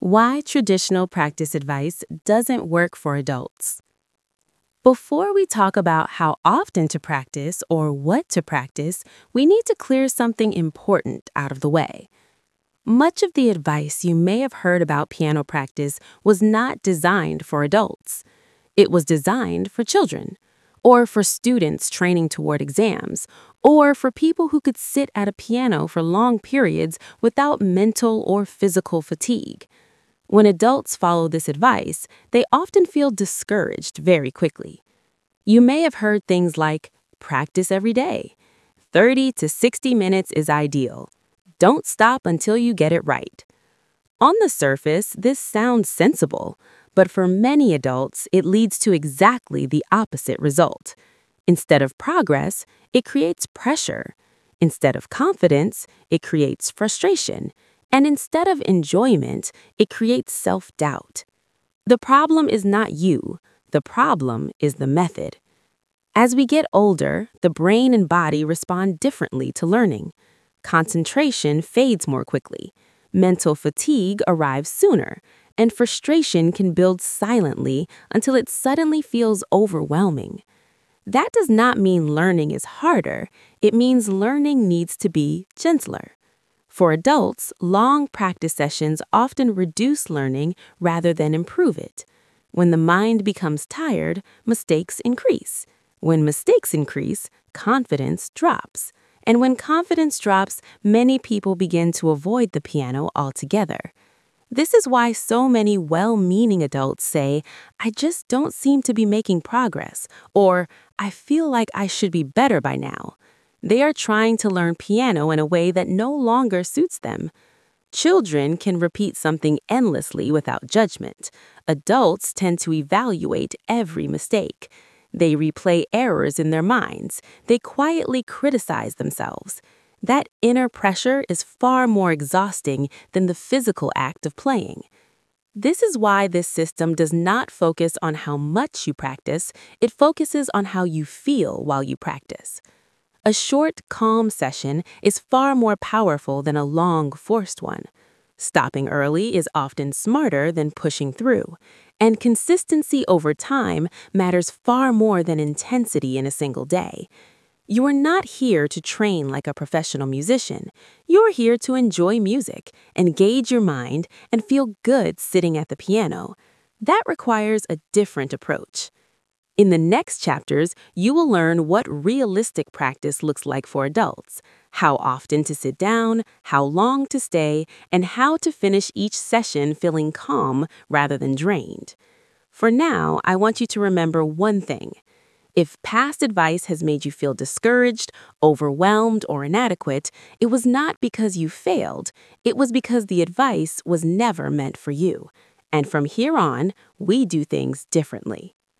Why traditional practice advice doesn't work for adults. Before we talk about how often to practice or what to practice, we need to clear something important out of the way. Much of the advice you may have heard about piano practice was not designed for adults. It was designed for children, or for students training toward exams, or for people who could sit at a piano for long periods without mental or physical fatigue. When adults follow this advice, they often feel discouraged very quickly. You may have heard things like, practice every day. 30 to 60 minutes is ideal. Don't stop until you get it right. On the surface, this sounds sensible, but for many adults, it leads to exactly the opposite result. Instead of progress, it creates pressure. Instead of confidence, it creates frustration. And instead of enjoyment, it creates self-doubt. The problem is not you. The problem is the method. As we get older, the brain and body respond differently to learning. Concentration fades more quickly. Mental fatigue arrives sooner, and frustration can build silently until it suddenly feels overwhelming. That does not mean learning is harder. It means learning needs to be gentler. For adults, long practice sessions often reduce learning rather than improve it. When the mind becomes tired, mistakes increase. When mistakes increase, confidence drops. And when confidence drops, many people begin to avoid the piano altogether. This is why so many well-meaning adults say, "I just don't seem to be making progress," or "I feel like I should be better by now." They are trying to learn piano in a way that no longer suits them. Children can repeat something endlessly without judgment. Adults tend to evaluate every mistake. They replay errors in their minds. They quietly criticize themselves. That inner pressure is far more exhausting than the physical act of playing. This is why this system does not focus on how much you practice. It focuses on how you feel while you practice. A short, calm session is far more powerful than a long, forced one. Stopping early is often smarter than pushing through, and consistency over time matters far more than intensity in a single day. You are not here to train like a professional musician. You are here to enjoy music, engage your mind, and feel good sitting at the piano. That requires a different approach. In the next chapters, you will learn what realistic practice looks like for adults, how often to sit down, how long to stay, and how to finish each session feeling calm rather than drained. For now, I want you to remember one thing. If past advice has made you feel discouraged, overwhelmed, or inadequate, it was not because you failed. It was because the advice was never meant for you. And from here on, we do things differently.